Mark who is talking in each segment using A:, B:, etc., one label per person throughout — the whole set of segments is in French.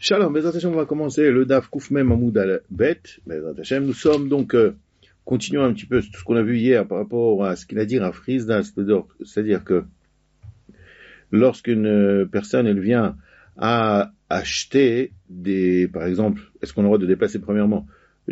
A: Shalom, Bezrat Hashem, on va commencer le Daf Koufmem Amoud al-Bet. Bezrat Hashem, nous sommes donc, continuons un petit peu tout ce qu'on a vu hier par rapport à ce qu'il a dit à Frisda, c'est-à-dire que lorsqu'une personne, elle vient à acheter par exemple, est-ce qu'on a le droit de déplacer premièrement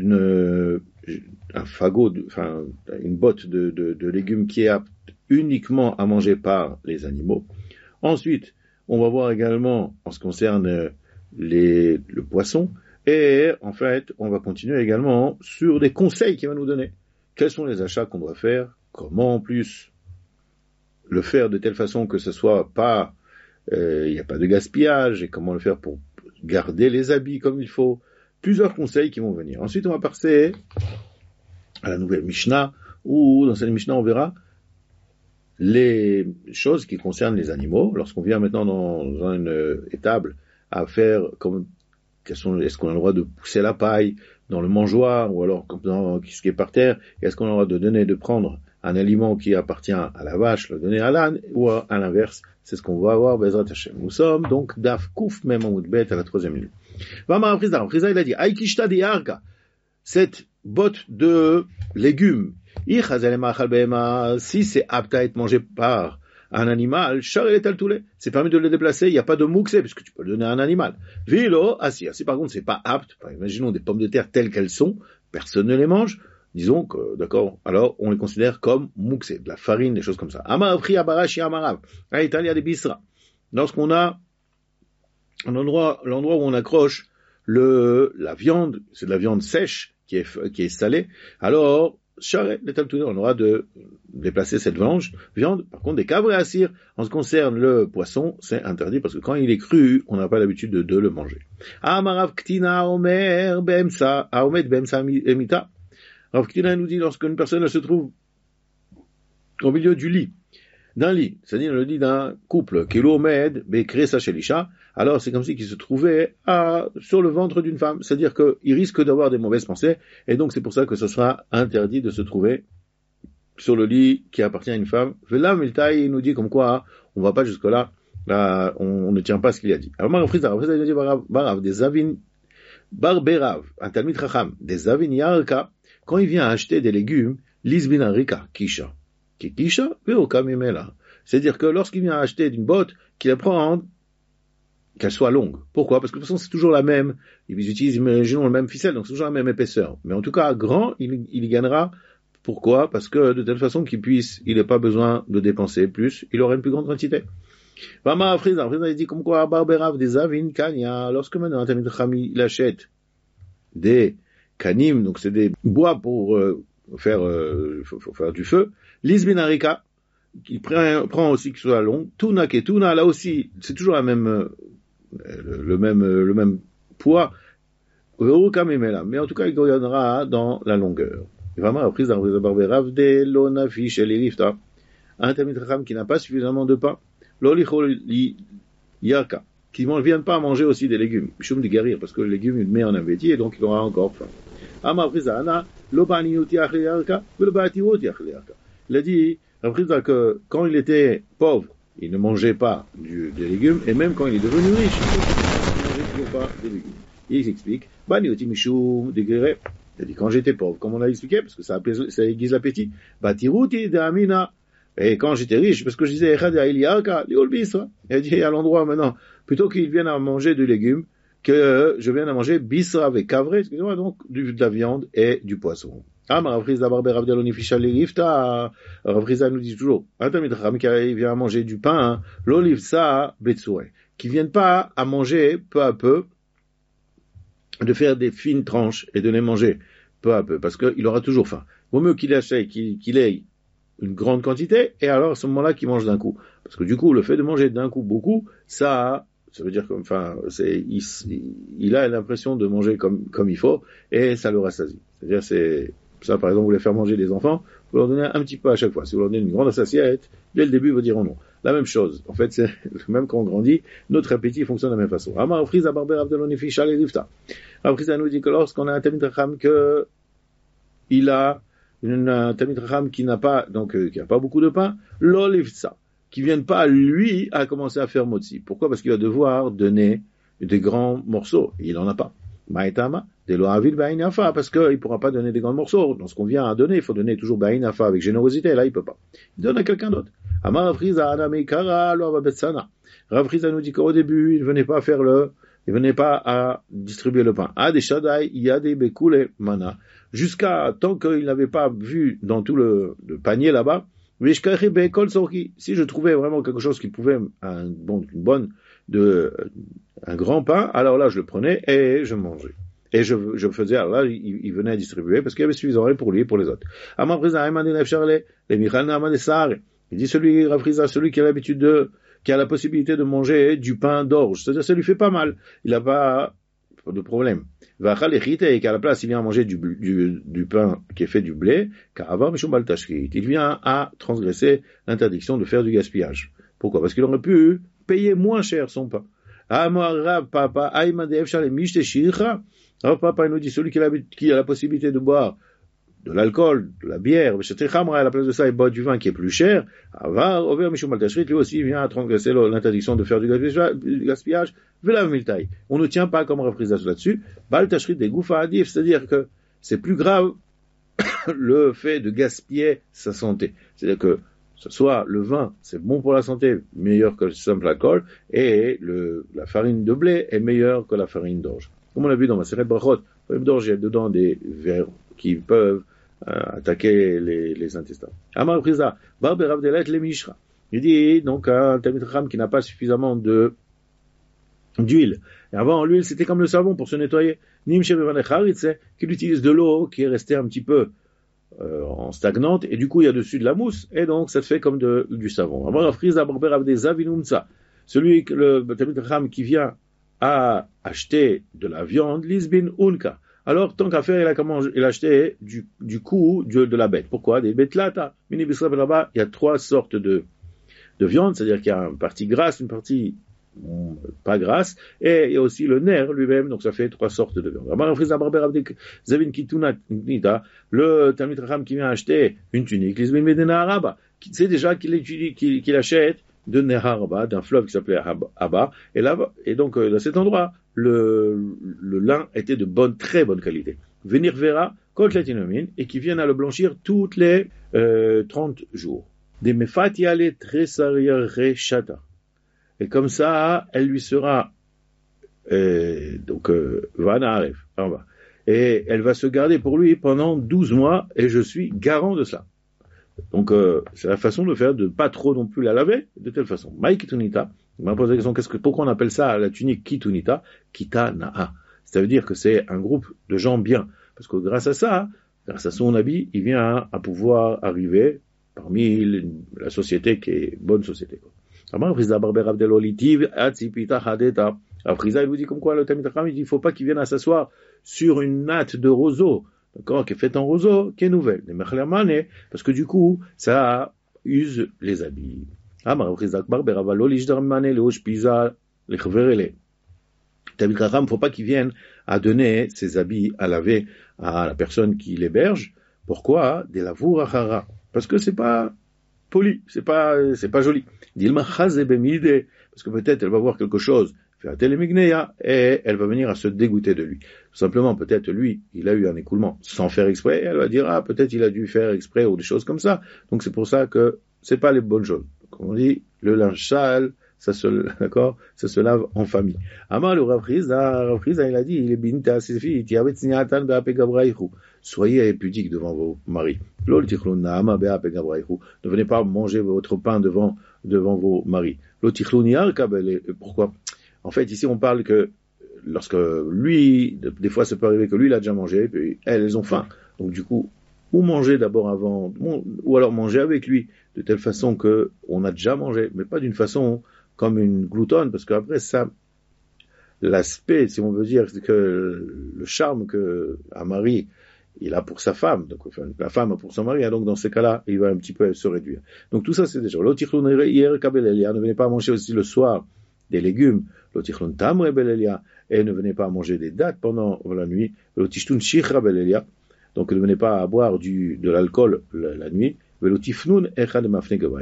A: un fagot, une botte de légumes qui est apte uniquement à manger par les animaux. Ensuite, on va voir également en ce qui concerne le poisson, et en fait, on va continuer également sur des conseils qu'il va nous donner. Quels sont les achats qu'on doit faire? Comment en plus le faire de telle façon que ce soit pas, il n'y a pas de gaspillage, et comment le faire pour garder les habits comme il faut. Plusieurs conseils qui vont venir. Ensuite, on va passer à la nouvelle Mishnah, où dans cette Mishnah, on verra les choses qui concernent les animaux. Lorsqu'on vient maintenant dans une étable à faire est-ce qu'on a le droit de pousser la paille dans le mangeoir, ou alors dans ce qui est par terre, est-ce qu'on a le droit de prendre un aliment qui appartient à la vache, le donner à l'âne, ou à l'inverse. C'est ce qu'on va voir, Bezrat Hashem. Nous sommes donc Daf Kouf Mem Amud Bet à la 3e ligne. Vamar Frizda, il a dit, Aikishta de Yarka, cette botte de légumes, si c'est apte à être mangé par un animal, c'est permis de le déplacer, il n'y a pas de mouxé, puisque tu peux le donner à un animal. Vilo, asir. Si par contre c'est pas apte, imaginons des pommes de terre telles qu'elles sont, personne ne les mange, disons que, d'accord, alors on les considère comme mouxé, de la farine, des choses comme ça. Amavri abarashi amarav, à Italia des bisra. Lorsqu'on a l'endroit où on accroche la viande, c'est de la viande sèche qui est salée, alors on aura de déplacer cette viande. Par contre, des cabres et assir, en ce qui concerne le poisson, c'est interdit parce que quand il est cru, on n'a pas l'habitude de le manger. Amarav Ktina Omer Bemsa, Aomed Bemsa Emita. Rav Ktina nous dit, lorsqu'une personne se trouve au milieu d'un lit, c'est-à-dire le lit d'un couple, Kilomed Bekresa Shelisha, alors c'est comme si qu'il se trouvait sur le ventre d'une femme, c'est-à-dire qu'il risque d'avoir des mauvaises pensées, et donc c'est pour ça que ce sera interdit de se trouver sur le lit qui appartient à une femme. Vela Miltaï nous dit comme quoi, on va pas jusque-là, on ne tient pas ce qu'il a dit. Alors Marafriza, il a dit Barav, des Avin, Barberav, un Talmid Chacham, des Avin Yarka, quand il vient acheter des légumes, Lisbina Rika, Kisha. Kisha, c'est-à-dire que lorsqu'il vient acheter d'une botte, qu'il la prend, qu'elle soit longue. Pourquoi? Parce que de toute façon, c'est toujours la même. Ils utilisent, imaginons, le même ficelle, donc c'est toujours la même épaisseur. Mais en tout cas, grand, il y gagnera. Pourquoi? Parce que de telle façon il n'ait pas besoin de dépenser plus, il aura une plus grande quantité. Vama Frisa il dit comme quoi, Barberav des Avin Kanya, lorsque maintenant un Talmid Chacham il achète des kanim, donc c'est des bois pour faire du feu, Lisbinarika, qui prend aussi que ce soit long, Tuna Ketuna, là aussi, c'est toujours le même poids, mais en tout cas, il gagnera dans la longueur. Vraiment, après, dans le Barberav de l'Onafi chez les Lifta, un Talmid Chacham qui n'a pas suffisamment de pain, l'Olichol Yaka, qui ne viennent pas manger aussi des légumes, Mishum de guérir, parce que le légume, il met en appétit, et donc il aura encore faim. Il a dit, que quand il était pauvre, il ne mangeait pas des légumes, et même quand il est devenu riche, il ne mangeait toujours pas des légumes. Il s'explique, il a dit, quand j'étais pauvre, comme on l'a expliqué, parce que ça aiguise l'appétit, et quand j'étais riche, parce que je disais, il a dit à l'endroit maintenant, plutôt qu'ils viennent à manger du légume, que je viens à manger bisra avec cavré, excusez-moi, donc de la viande et du poisson. Rav Friza nous dit toujours, un Talmid Chacham qui vient à manger du pain, l'olivsa betsure, qui viennent pas à manger peu à peu, de faire des fines tranches et de les manger peu à peu, parce qu'il aura toujours faim. Vaut mieux qu'il achète, qu'il ait une grande quantité, et alors à ce moment-là qu'il mange d'un coup. Parce que du coup, le fait de manger d'un coup beaucoup, ça veut dire que, il a l'impression de manger comme il faut, et ça le rassasie. C'est-à-dire, c'est ça, par exemple, vous voulez faire manger des enfants, vous leur donnez un petit peu à chaque fois. Si vous leur donnez une grande assiette, dès le début, ils vous diront non. La même chose. En fait, c'est, même quand on grandit, notre appétit fonctionne de la même façon. Amar Friza Barber Abdelonifi Shale Lifta. Amar Friza nous dit que lorsqu'on a un Talmid Chacham il a un Talmid Chacham qui n'a pas beaucoup de pain, l'olivsa, qui viennent pas, lui, à commencer à faire motzi. Pourquoi? Parce qu'il va devoir donner des grands morceaux. Il en a pas. Maïtama, de l'oavil ba'inafa, parce qu'il pourra pas donner des grands morceaux. Dans ce qu'on vient à donner, il faut donner toujours ba'inafa avec générosité. Là, il peut pas. Il donne à quelqu'un d'autre. Amar Rav Chizda Anami Kara lo Ababetsana. Rav Chizda nous dit qu'au début, il venait pas à distribuer le pain. Des Shaddai, il y a des Bekule Mana. Jusqu'à tant qu'il n'avait pas vu dans tout le panier là-bas, si je trouvais vraiment quelque chose qui pouvait, un grand pain, alors là, je le prenais et je mangeais. Et je faisais, alors là, il venait à distribuer parce qu'il y avait suffisamment pour lui et pour les autres. Il dit celui qui a l'habitude qui a la possibilité de manger du pain d'orge. C'est-à-dire, ça lui fait pas mal. Il n'a pas de problème. Et qu'à la place, il vient à manger du pain qui est fait du blé, il vient à transgresser l'interdiction de faire du gaspillage. Pourquoi? Parce qu'il aurait pu payer moins cher son pain. Papa, il nous dit celui qui a la possibilité de boire de l'alcool, de la bière, à la place de ça, il boit du vin qui est plus cher, lui aussi vient à transgresser l'interdiction de faire du gaspillage. On ne tient pas comme reprisage là-dessus. C'est-à-dire que c'est plus grave le fait de gaspiller sa santé. C'est-à-dire que ce soit le vin, c'est bon pour la santé, meilleur que le simple alcool, et la farine de blé est meilleure que la farine d'orge. Comme on l'a vu dans ma série de brachot, la farine d'orge, il y a dedans des vers qui peuvent attaquer les intestins. Amar Priza, Barbe Ravdelet le Mishra. Il dit donc un Talmid Chacham qui n'a pas suffisamment d'huile. Et avant, l'huile, c'était comme le savon pour se nettoyer. Nim qu'il utilise de l'eau qui est restée un petit peu en stagnante, et du coup, il y a dessus de la mousse, et donc, ça te fait comme du savon. Amar Priza, Barbe Ravde Zavinumsa. Celui, le Talmid Chacham qui vient à acheter de la viande, Lisbin Unka. Alors, tant qu'à faire, il a acheté du cou de la bête. Pourquoi? Des bêtes lata. Mini bisrab là-bas, il y a 3 sortes de viande, c'est-à-dire qu'il y a une partie grasse, une partie pas grasse, et il y a aussi le nerf lui-même, donc ça fait 3 sortes de viande. Le Talmid Chacham qui vient acheter une tunique, c'est déjà qu'il achète de Neharba, d'un fleuve qui s'appelait Abba, et donc dans cet endroit, le lin était de très bonne qualité. Venir verra, et qui viennent à le blanchir toutes les 30 jours. Des mefatiale tresaria rechata. Et comme ça, elle lui sera vanaref, en bas. Et elle va se garder pour lui pendant 12 mois, et je suis garant de ça. Donc, c'est la façon de faire, de pas trop non plus la laver, de telle façon. Maïkitunita, il m'a posé la question, pourquoi on appelle ça la tunique kitunita? Kitana'a. Ça veut dire que c'est un groupe de gens bien. Parce que grâce à son habit, il vient à pouvoir arriver parmi la société qui est bonne société. Après, il vous dit comme quoi le Talmid Chacham, il dit, il faut pas qu'il vienne à s'asseoir sur une natte de roseau, d'accord, qui est faite en roseau, qui est nouvelle. Parce que du coup, ça use les habits. Talmid Chacham, faut pas qu'il vienne à donner ses habits à laver à la personne qui l'héberge. Pourquoi? Des lavour achara. Parce que c'est pas poli, c'est pas joli. Parce que peut-être elle va voir quelque chose, et elle va venir à se dégoûter de lui. Tout simplement, peut-être lui, il a eu un écoulement sans faire exprès, et elle va dire, peut-être il a dû faire exprès ou des choses comme ça. Donc c'est pour ça que c'est pas les bonnes choses. Comme on dit, le linge sale, ça se lave en famille. Amar le Rav Chizda, il a dit, il est binta sifi, soyez pudiques devant vos maris. Ne venez pas manger votre pain devant vos maris. Pourquoi? En fait, ici, on parle que lorsque lui, des fois, ça peut arriver que lui, il a déjà mangé, puis elles ont faim. Donc, du coup, ou manger d'abord avant, ou alors manger avec lui, de telle façon que on a déjà mangé, mais pas d'une façon comme une gloutonne, parce qu'après ça, l'aspect, si on veut dire, c'est que le charme que un mari, il a pour sa femme, donc enfin, la femme a pour son mari, donc dans ces cas-là, il va un petit peu se réduire. Donc tout ça, c'est déjà. Ne venez pas manger aussi le soir des légumes, et ne venez pas manger des dattes pendant la nuit, donc ne venez pas boire de l'alcool la nuit, ne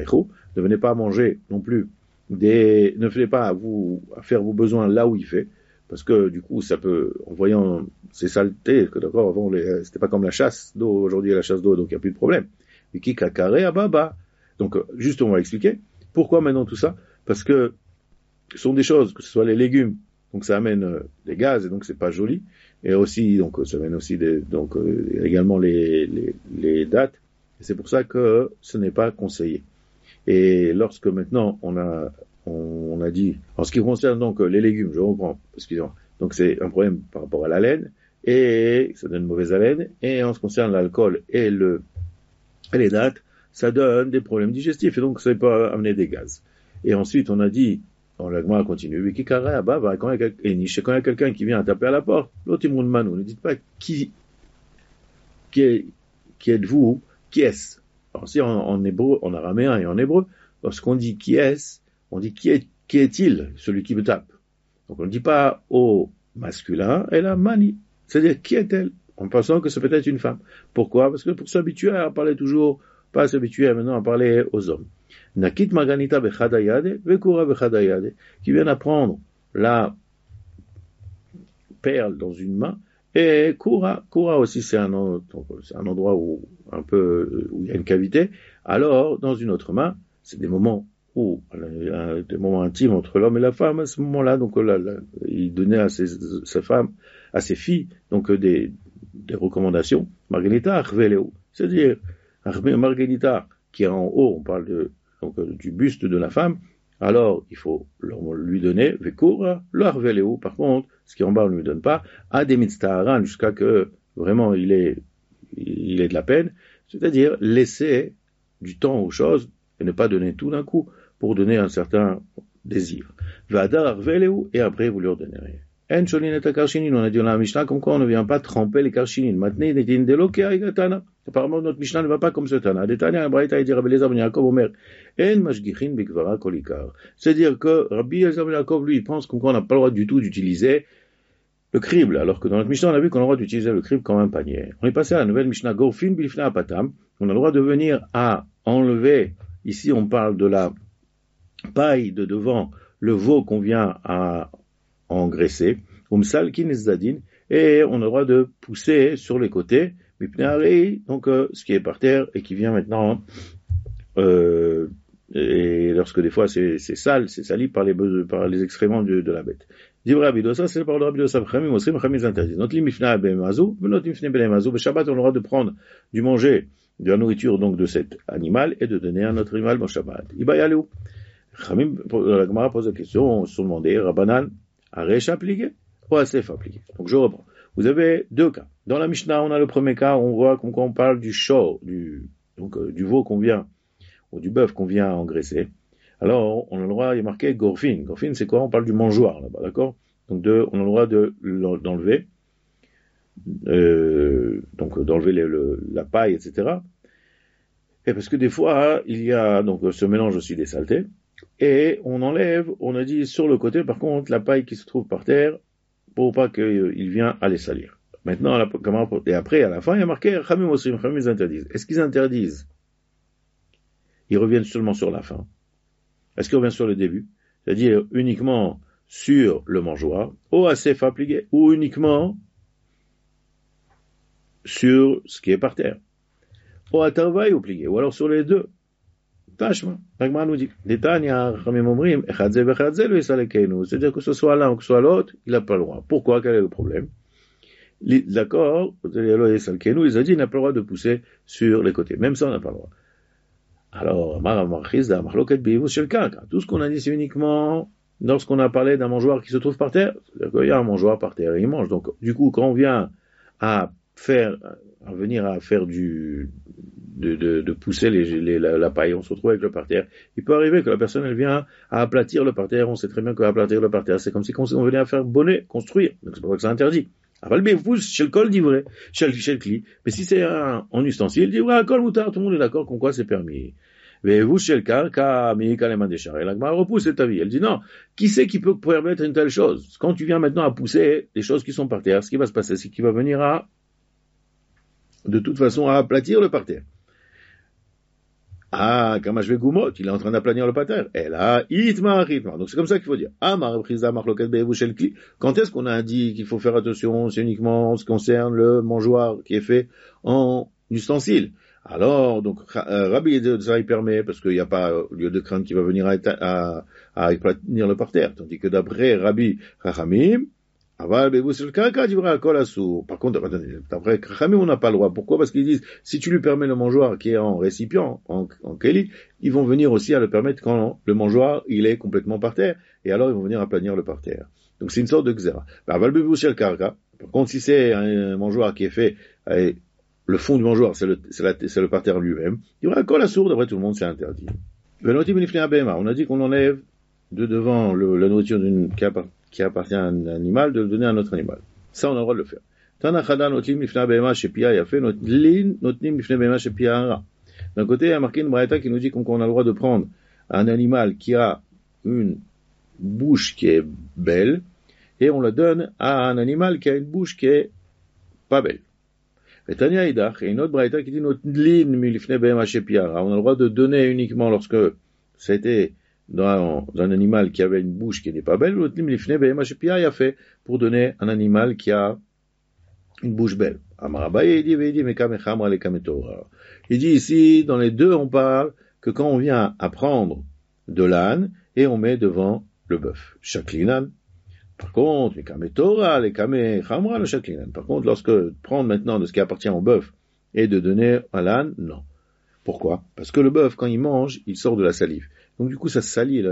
A: venez pas manger non plus ne venez pas à faire vos besoins là où il fait. parce que du coup, ça peut, en voyant ces saletés, que d'accord, avant, c'était pas comme la chasse d'eau, aujourd'hui, la chasse d'eau, donc il n'y a plus de problème. Viki kakare ababa. Donc, juste, on va expliquer. Pourquoi maintenant tout ça? Parce que ce sont des choses, que ce soit les légumes, donc ça amène des gaz, et donc c'est pas joli. Et aussi, donc, ça amène aussi également les dattes. Et c'est pour ça que ce n'est pas conseillé. Et lorsque maintenant on a dit, en ce qui concerne donc les légumes, je reprends, excusez-moi, donc c'est un problème par rapport à la laine, et ça donne une mauvaise haleine, et en ce qui concerne l'alcool et les dattes, ça donne des problèmes digestifs, et donc ça peut amener des gaz. Et ensuite on a dit, la Gemara continue, quand il y a quelqu'un qui vient taper à la porte, l'autre ne dites pas qui êtes-vous, qui est-ce. Alors si en hébreu, en araméen et en hébreu, lorsqu'on dit qui est-ce, on dit qui est-il, celui qui me tape. Donc on ne dit pas au masculin, et la mani. C'est-à-dire qui est-elle, en pensant que c'est peut-être une femme. Pourquoi? Parce que pour s'habituer à parler toujours, pas s'habituer maintenant à parler aux hommes. Nakit maganita bechadayade, vekura bechadayade, qui viennent apprendre la perle dans une main, et Kura aussi c'est un endroit où il y a une cavité. Alors dans une autre main, c'est des moments des moments intimes entre l'homme et la femme. À ce moment-là, donc il donnait à ses filles, donc des recommandations. Margarita Arveleu, c'est-à-dire Margarita qui est en haut, on parle du buste de la femme. Alors, il faut lui donner, Vekura, le Arveleu, par contre, ce qui est en bas, on ne lui donne pas, à des mitztaharan, jusqu'à que, vraiment, il est de la peine, c'est-à-dire laisser du temps aux choses, et ne pas donner tout d'un coup, pour donner un certain désir. Vadar Arveleu, et après, vous leur donnez rien. En cholin et karshinin, on a dit dans la Mishnah, comme quoi on ne vient pas tremper les karshinin. Maintenant, il est dit, apparemment, notre Mishnah ne va pas comme ce Tana. Détania, Braïta, il dit, Rabbi Eliezer ben Yaakov, Omer, en mashgichin bikvara kolikar. C'est-à-dire que Rabbi Eliezer ben Yaakov, lui, il pense comme quoi on n'a pas le droit du tout d'utiliser le crible, alors que dans notre Mishnah, on a vu qu'on a le droit d'utiliser le crible comme un panier. On est passé à la nouvelle Mishnah, Gorfin bilfna apatam. On a le droit de venir à enlever, ici on parle de la paille de devant le veau qu'on vient à engraisser, et on a le droit de pousser sur les côtés, donc ce qui est par terre et qui vient maintenant, et lorsque des fois c'est sale, c'est sali par les excréments de la bête. Dibra Abidosa, c'est le parole de Abidosa, Chamim, Osrim, Chamim interdit. Notre limifna bemazou, notre limifna bemazou, Shabbat, on a le droit de prendre du manger, de la nourriture donc de cet animal et de donner à notre animal mon Shabbat. Ibayalou. Chamim, la Gemara pose la question, on se demandait, Rabbanan, Aresh appliqué ou Asef appliqué. Donc je reprends. Vous avez deux cas. Dans la Mishnah, on a le premier cas, on voit comme quand on parle du shor, du veau qu'on vient, ou du bœuf qu'on vient engraisser. Alors, on a le droit, il est marqué Gorfin. Gorfin, c'est quoi? On parle du mangeoire, là-bas, d'accord? Donc on a le droit d'enlever, donc d'enlever la paille, etc. Et parce que des fois, il y a donc ce mélange aussi des saletés. Et on enlève, on a dit sur le côté, par contre, la paille qui se trouve par terre, pour pas qu'il vienne à les salir. Maintenant, et après, à la fin, il y a marqué, Chamim Osrim, Chamim ils interdisent. Est-ce qu'ils interdisent? Ils reviennent seulement sur la fin. Est-ce qu'ils reviennent sur le début? C'est-à-dire uniquement sur le mangeoire, ou Asef appliqué, ou uniquement sur ce qui est par terre. Ou à travail oublié, ou alors sur les deux. Tachma, l'Agma nous dit, Détania, Chamim Omrim, Echadze Bechadze, le Esalekenu. C'est-à-dire que ce soit l'un ou que ce soit l'autre, il n'a pas le droit. Pourquoi? Quel est le problème? D'accord, le Esalekenu, ils ont dit, il n'a pas le droit de pousser sur les côtés. Même ça, on n'a pas le droit. Alors, tout ce qu'on a dit, c'est uniquement lorsqu'on a parlé d'un mangeoire qui se trouve par terre. C'est-à-dire qu'il y a un mangeoire par terre et il mange. Donc, du coup, quand on vient à venir à faire de pousser la paille, on se retrouve avec le parterre. Il peut arriver que la personne, elle vient à aplatir le parterre. On sait très bien qu'aplatir le parterre, c'est comme si on venait à faire bonnet, construire. Donc, c'est pas que c'est interdit. Mais si c'est en ustensile, dit, tout le monde est d'accord qu'on quoi c'est permis. Mais vous, chez le cas, et la Gemara repousse cette avis. Elle dit non, qui c'est qui peut permettre une telle chose? Quand tu viens maintenant à pousser les choses qui sont par terre, ce qui va se passer, c'est qu'il va venir de toute façon, à aplatir le parterre. Ah, Kamash Vegumot, il est en train d'aplanir le pater. Et là, Itma. Donc c'est comme ça qu'il faut dire. Amar Priza Marloket Bevushel Kli. Quand est-ce qu'on a dit qu'il faut faire attention? C'est uniquement en ce qui concerne le mangeoire qui est fait en ustensile. Alors, donc, Rabbi Eliezer, il permet, parce qu'il n'y a pas lieu de crainte qui va venir à aplanir le parterre. Tandis que d'après Rabbi Chachamim, par contre, d'après Chachamim, on n'a pas le droit. Pourquoi? Parce qu'ils disent, si tu lui permets le mangeoire qui est en récipient, en keli, ils vont venir aussi à le permettre quand le mangeoire, il est complètement par terre. Et alors, ils vont venir aplanir le parterre. Donc, c'est une sorte de xéra. Par contre, si c'est un mangeoire qui est fait, le fond du mangeoir, c'est le parterre lui-même, il y aura encore la sourde, d'après tout le monde, c'est interdit. On a dit qu'on enlève de devant la nourriture qui appartient à un animal, de le donner à un autre animal. Ça, on a le droit de le faire. D'un côté, il y a marqué une braïta qui nous dit qu'on a le droit de prendre un animal qui a une bouche qui est belle, et on la donne à un animal qui a une bouche qui est pas belle. Et Tania Idach, et une autre braïta qui dit on a le droit de donner uniquement lorsque c'était dans un animal qui avait une bouche qui n'est pas belle, pour donner un animal qui a une bouche belle. Il dit ici, dans les deux, on parle que quand on vient à prendre de l'âne, et on met devant le bœuf. Shaklinan. Par contre, par contre, lorsque prendre maintenant de ce qui appartient au bœuf et de donner à l'âne, non. Pourquoi? Parce que le bœuf, quand il mange, il sort de la salive. Donc du coup, ça salit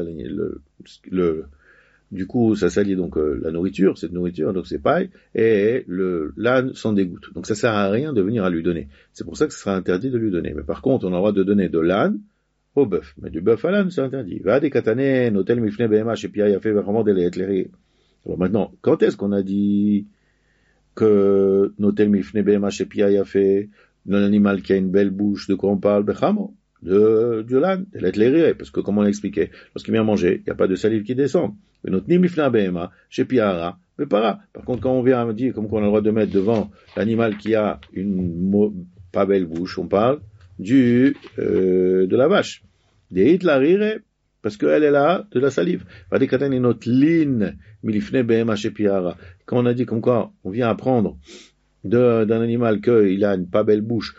A: du coup, ça salit donc la nourriture, cette nourriture, donc c'est pareil, et l'âne s'en dégoûte. Donc ça sert à rien de venir à lui donner. C'est pour ça que ce sera interdit de lui donner. Mais par contre, on a le droit de donner de l'âne au bœuf. Mais du bœuf à l'âne, c'est interdit. Va des katané, notel mifne bema, chez Pia, il a fait vraiment des éclairés. Alors maintenant, quand est-ce qu'on a dit que notel mifne bema, chez Pia, il a fait d'un animal qui a une belle bouche, de quoi on parle? Bechamo. De l'âne, de l'éclairé, parce que comme on l'expliquait, lorsqu'il vient manger, il n'y a pas de salive qui descend. Mais notre nimifna bema, chez Piara, mais para. Par contre, quand on vient dire, comme qu'on a le droit de mettre devant l'animal qui a une pas belle bouche, on parle de la vache. Des hitlarire, parce qu'elle est là, de la salive. Va des katan et notre ligne, milifne bema, chez Piara. Quand on a dit comme quoi, on vient apprendre d'un animal qu'il a une pas belle bouche,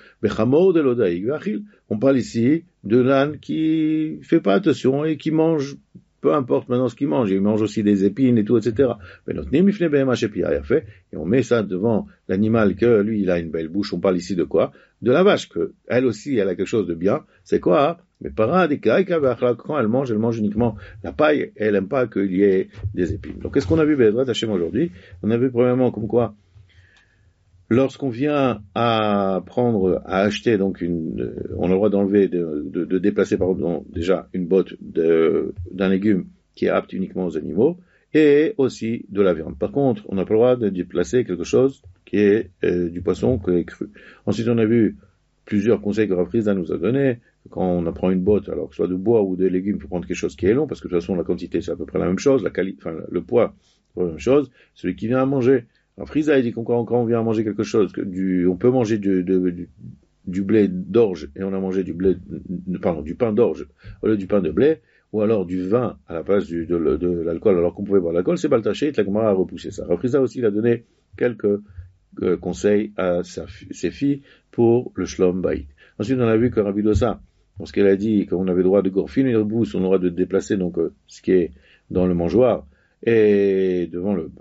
A: on parle ici de l'âne qui fait pas attention et qui mange, peu importe maintenant ce qu'il mange, il mange aussi des épines et tout, etc. Mais notre nimifne bema shepia a fait, et on met ça devant l'animal que lui, il a une belle bouche, on parle ici de quoi? De la vache, que elle aussi, elle a quelque chose de bien, c'est quoi? Mais quand elle mange uniquement la paille, et elle aime pas qu'il y ait des épines. Donc qu'est-ce qu'on a vu, Bédrat Hachem, aujourd'hui? On a vu premièrement comme quoi lorsqu'on vient à acheter, donc on a le droit d'enlever, de déplacer, pardon, déjà une botte d'un légume qui est apte uniquement aux animaux, et aussi de la viande. Par contre, on n'a pas le droit de déplacer quelque chose qui est du poisson qui est cru. Ensuite, on a vu plusieurs conseils que Rav Friza nous a donnés. Quand on apprend une botte, alors que ce soit de bois ou de légumes, il faut prendre quelque chose qui est long, parce que de toute façon, la quantité, c'est à peu près la même chose, le poids, c'est la même chose. Celui qui vient à manger, alors, Friza, il dit quand on vient à manger quelque chose, on peut manger du blé d'orge et on a mangé du pain d'orge au lieu du pain de blé, ou alors du vin à la place de l'alcool, alors qu'on pouvait boire l'alcool, c'est Baltaché, et la Gemara a repoussé ça. Alors, Friza aussi, il a donné quelques conseils à ses filles pour le Shlom Bayit. Ensuite, on a vu que Rabbi Dossa, lorsqu'elle a dit qu'on avait le droit de gorfine et de bousse, on a le droit de déplacer donc ce qui est dans le mangeoire, et devant le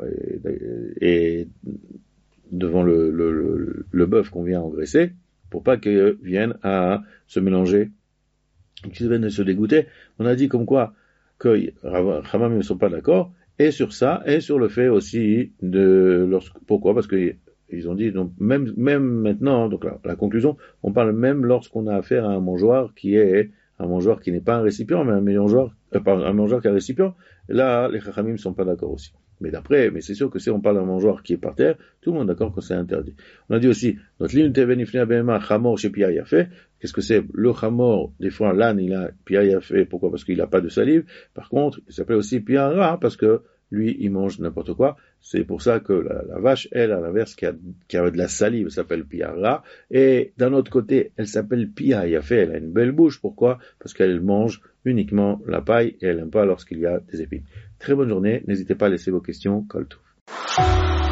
A: bœuf qu'on vient engraisser, pour pas qu'il vienne à se mélanger, qu'ils viennent se dégoûter. On a dit comme quoi que Ramam ne sont pas d'accord, et sur ça, et sur le fait aussi pourquoi? Parce que ils ont dit, donc, même maintenant, donc la conclusion, on parle même lorsqu'on a affaire à un mangeoire qui n'est pas un récipient, mais un mangeoire qui a un récipient. Là, les chachamim ne sont pas d'accord aussi. Mais c'est sûr que si on parle d'un mangeoire qui est par terre, tout le monde est d'accord que c'est interdit. On a dit aussi, notre ligne tevenifne abema chamor chez Pia Yafé. Qu'est-ce que c'est? Le chamor, des fois, l'âne, il a Pia Yafé. Pourquoi? Parce qu'il n'a pas de salive. Par contre, il s'appelle aussi Pia Ra, parce que lui, il mange n'importe quoi. C'est pour ça que la vache, elle, à l'inverse, qui a de la salive, elle s'appelle Piara. Et d'un autre côté, elle s'appelle Pia Yafé, elle a une belle bouche. Pourquoi? Parce qu'elle mange uniquement la paille et elle n'aime pas lorsqu'il y a des épines. Très bonne journée. N'hésitez pas à laisser vos questions. Kol Tov.